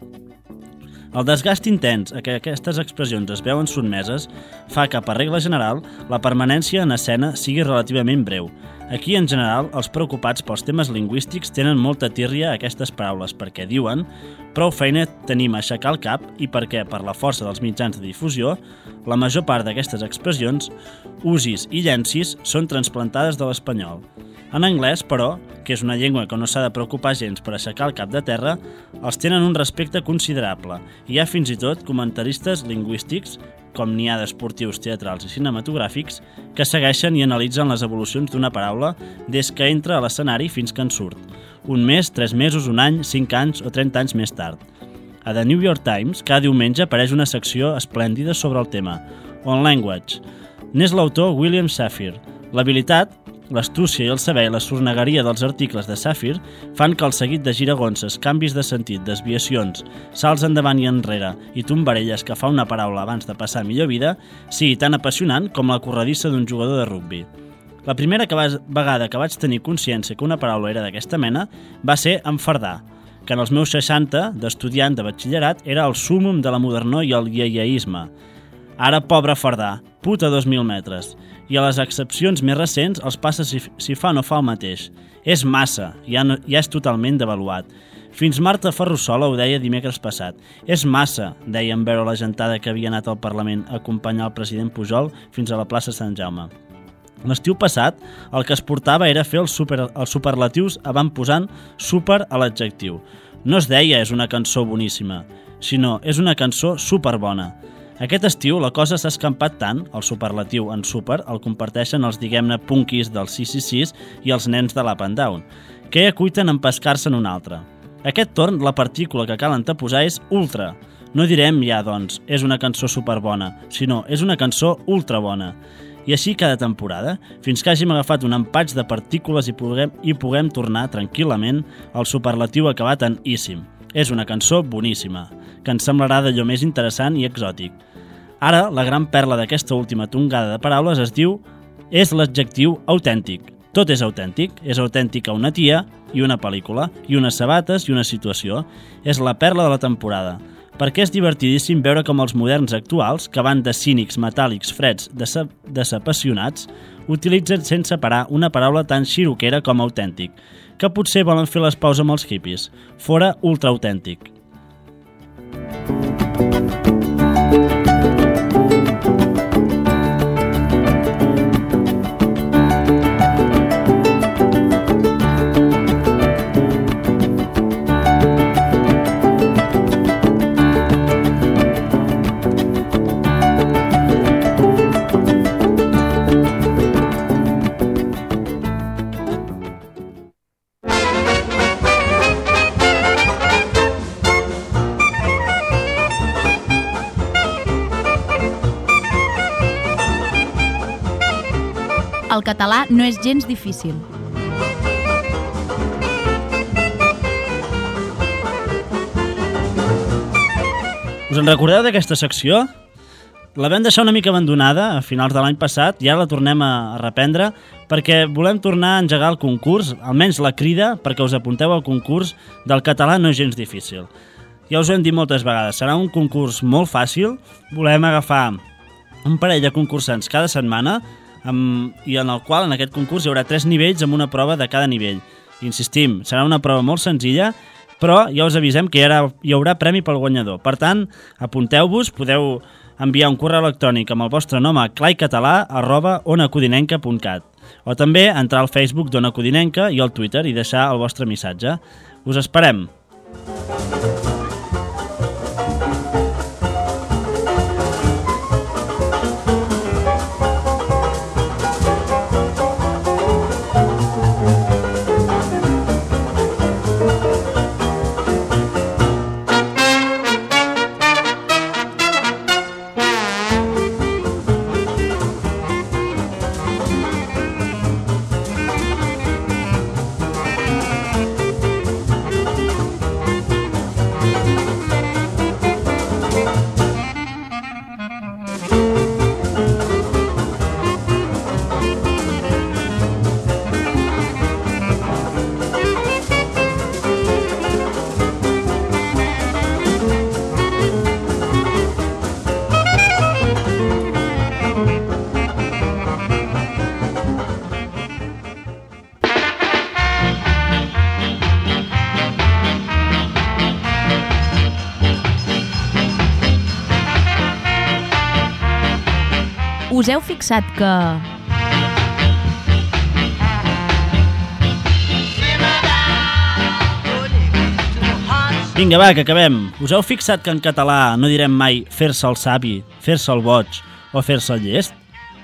El desgast intens a què aquestes expressions es veuen sotmeses fa que, per regla general, la permanència en escena sigui relativament breu. Aquí, en general, els preocupats pels temes lingüístics tenen molta tírria a aquestes paraules perquè diuen prou feina tenim a aixecar el cap i perquè, per la força dels mitjans de difusió, la major part d'aquestes expressions, usis i llencis, són transplantades de l'espanyol. En anglès, però, que és una llengua que no s'ha de preocupar gens per aixecar el cap de terra, els tenen un respecte considerable i hi ha fins i tot comentaristes lingüístics, com n'hi ha d'esportius, teatrals i cinematogràfics, que segueixen i analitzen les evolucions d'una paraula des que entra a l'escenari fins que en surt. Un mes, tres mesos, un any, cinc anys o trenta anys més tard. A The New York Times, cada diumenge apareix una secció esplèndida sobre el tema, On Language. N'és l'autor William Safire. L'habilitat, l'astúcia i el saber i la sornegueria dels articles de Safire fan que el seguit de giragonses, canvis de sentit, desviacions, salts endavant i enrere i tombarelles que fa una paraula abans de passar a millor vida sigui tan apassionant com la corredissa d'un jugador de rugbi. La primera que va, vegada que vaig tenir consciència que una paraula era d'aquesta mena va ser enfardar, que en els meus seixanta, d'estudiant de batxillerat, era el súmum de la modernor i el ieieisme. Ara, pobre fardar, puta dos mil metres. I a les excepcions més recents els passa si, si fa o no fa el mateix. És massa, ja, no, ja és totalment devaluat. Fins Marta Ferrusola ho deia dimecres passat. És massa, deia en veure la gentada que havia anat al Parlament a acompanyar el president Pujol fins a la plaça Sant Jaume. L'estiu passat, el que es portava era fer els, super, els superlatius avantposant super a l'adjectiu. No es deia és una cançó boníssima, sinó és una cançó superbona. Aquest estiu la cosa s'ha escampat tant, el superlatiu en super el comparteixen els, diguem-ne, punkis del sis sis sis i els nens de l'Up and Down, que ja cuiten en pescar-se en un altre. Aquest torn, la partícula que cal anteposar és ultra. No direm ja, doncs, és una cançó superbona, sinó és una cançó ultrabona. I així cada temporada, fins que hàgim agafat un empatx de partícules i puguem, i puguem tornar tranquil·lament al superlatiu acabat en íssim. És una cançó boníssima, que ens semblarà d'allò més interessant i exòtic. Ara, la gran perla d'aquesta última tongada de paraules es diu és l'adjectiu autèntic. Tot és autèntic. És autèntica una tia i una pel·lícula, i unes sabates i una situació. És la perla de la temporada. Perquè és divertidíssim veure com els moderns actuals, que van de cínics, metàl·lics, freds, desapassionats, utilitzen sense parar una paraula tan xiroquera com autèntic, que potser volen fer les paus amb els hippies. Fora ultraautèntic. El català no és gens difícil. Us en recordeu d'aquesta secció? La vam deixar una mica abandonada a finals de l'any passat i ara la tornem a reprendre perquè volem tornar a engegar el concurs, almenys la crida, perquè us apunteu al concurs del català no és gens difícil. Ja us ho hem dit moltes vegades, serà un concurs molt fàcil, volem agafar un parell de concursants cada setmana amb, i en el qual en aquest concurs hi haurà tres nivells amb una prova de cada nivell. Insistim, serà una prova molt senzilla, però ja us avisem que hi haurà, hi haurà premi pel guanyador. Per tant, apunteu-vos, podeu enviar un correu electrònic amb el vostre nom a claicatalà arroba onacodinenca punt cat o també entrar al Facebook d'Ona Codinenca i al Twitter i deixar el vostre missatge. Us esperem! Us heu fixat que... Vinga, va, que acabem. Us heu fixat que en català no direm mai fer-se el savi, fer-se el boig o fer-se el llest?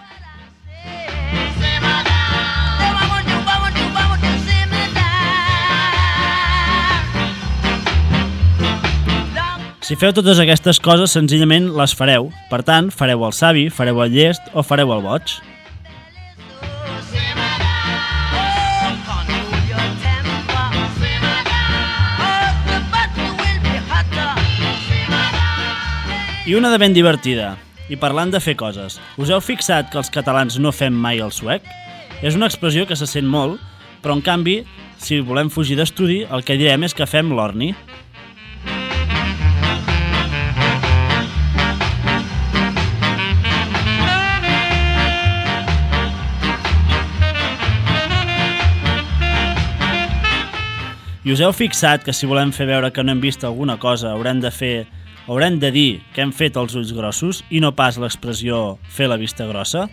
Si feu totes aquestes coses, senzillament les fareu. Per tant, fareu el savi, fareu el llest o fareu el boig. I una de ben divertida. I parlant de fer coses. Us heu fixat que els catalans no fem mai el suec? És una expressió que se sent molt, però en canvi, si volem fugir d'estudi, el que direm és que fem l'orni. I us heu fixat que si volem fer veure que no hem vist alguna cosa haurem de fer, haurem de dir que hem fet els ulls grossos i no pas l'expressió fer la vista grossa?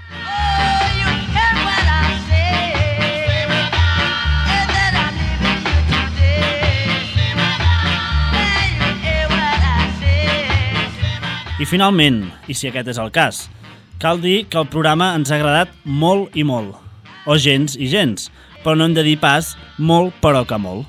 I finalment, i si aquest és el cas, cal dir que el programa ens ha agradat molt i molt, o gens i gens, però no hem de dir pas molt però que molt.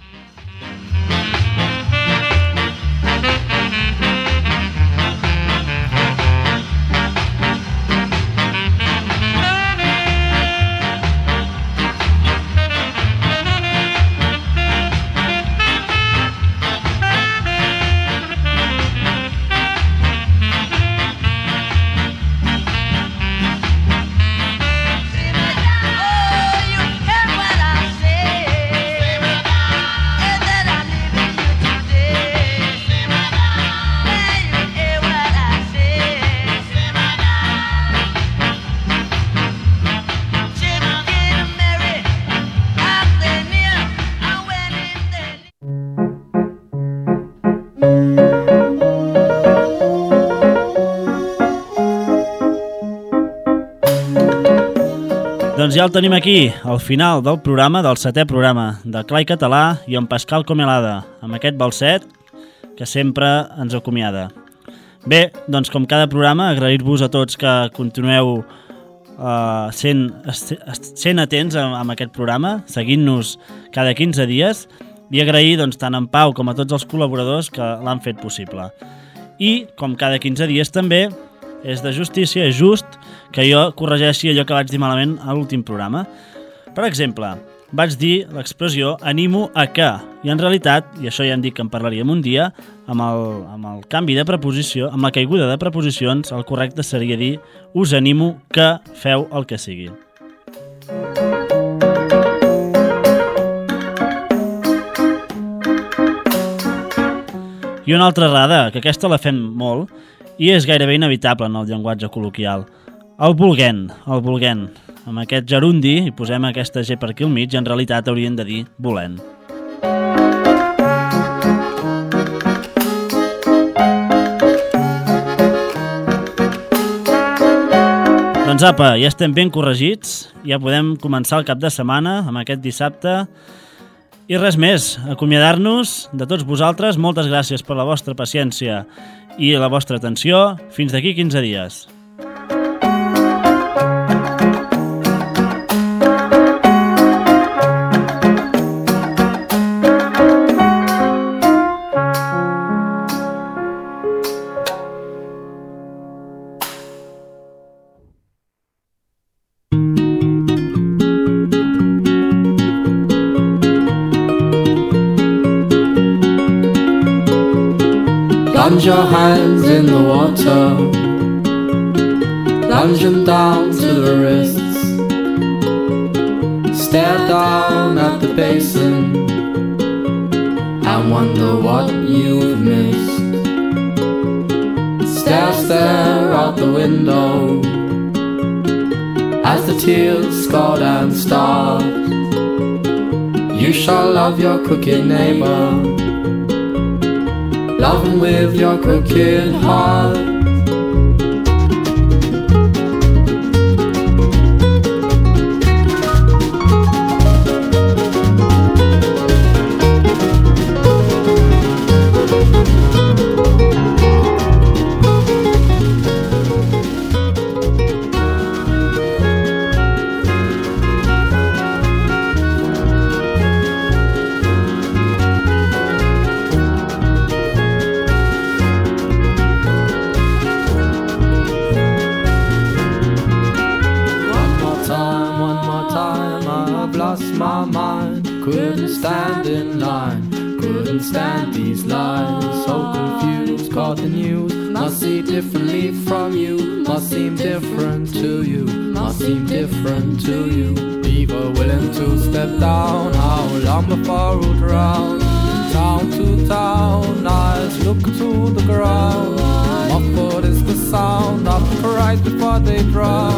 Doncs ja el tenim aquí, al final del programa, del setè programa de Clar i Català i en Pascal Comelada, amb aquest balset que sempre ens acomiada. Bé, doncs com cada programa, agrair-vos a tots que continueu uh, sent, sent atents amb, amb aquest programa, seguint-nos cada quinze dies i agrair doncs, tant en Pau com a tots els col·laboradors que l'han fet possible. I, com cada quinze dies també, És de justícia, és just que jo corregeixi allò que vaig dir malament a l'últim programa. Per exemple, vaig dir l'expressió animo a que, i en realitat, i això ja hem dit que en parlaríem un dia, amb el, amb el canvi de preposició, amb la caiguda de preposicions, el correcte seria dir us animo que feu el que sigui. I una altra errada, que aquesta la fem molt, i és gairebé inevitable en el llenguatge col·loquial. El volguent, el volguent. Amb aquest gerundi hi posem aquesta G per aquí al mig i en realitat haurien de dir volent. Doncs apa, ja estem ben corregits, ja podem començar el cap de setmana amb aquest dissabte. I res més, acomiadar-nos de tots vosaltres. Moltes gràcies per la vostra paciència i la vostra atenció. Fins d'aquí quinze dies. Plunge your hands in the water, plunge them down to the wrists. Stare down at the basin and wonder what you've missed. Stare, stare out the window as the tears scald and start. You shall love your crooked neighbor, love him with your crooked heart. My mind couldn't stand in line, couldn't stand these lies. So confused, caught the news, must see differently from you, must seem different to you, must seem different to you. People willing to step down, how long before we'll drown? Town to town, eyes look to the ground. Muffled is the sound of cries before they drown.